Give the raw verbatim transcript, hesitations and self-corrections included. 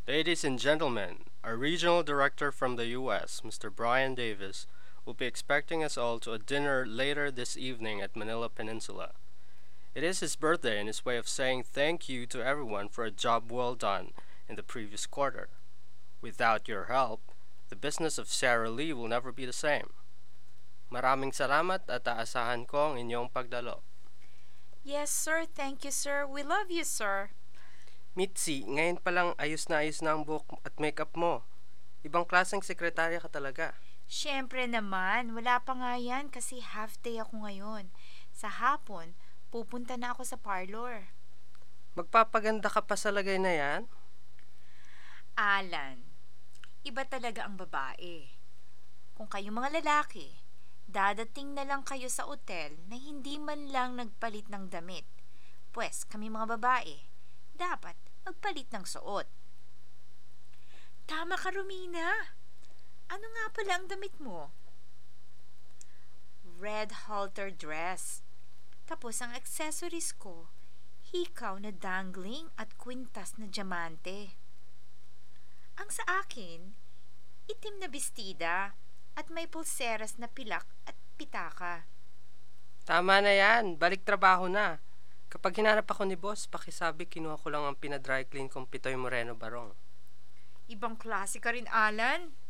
Ladies and gentlemen, our regional director from the U S, Mister Brian Davis, will be expecting us all to a dinner later this evening at Manila Peninsula. It is his birthday and his way of saying thank you to everyone for a job well done in the previous quarter. Without your help, the business of Sarah Lee will never be the same. Maraming salamat at aasahan ko ang inyong pagdalo. Yes, sir. Thank you, sir. We love you, sir. Mitzi, ngayon pa lang ayos na ayos na ang buhok at makeup mo. Ibang klaseng sekretarya ka talaga. Siyempre naman, wala pa nga yan kasi half day ako ngayon. Sa hapon, pupunta na ako sa parlor. Magpapaganda ka pa sa lagay na yan? Alan, iba talaga ang babae. Kung kayo mga lalaki, dadating na lang kayo sa otel na hindi man lang nagpalit ng damit. Pwes kami mga babae, dapat magpalit ng suot. Tama ka, Romina. Ano nga pala ang damit mo? Red halter dress. Tapos ang accessories ko, hikaw na dangling at kwintas na diamante. Ang sa akin, itim na bestida at may pulseras na pilak at pitaka. Tama na yan, balik trabaho na. Kapag hinanap ako ni boss, pakisabi kinuha ko lang ang pinadry clean kong Pitoy Moreno Barong. Ibang klase ka rin, Alan.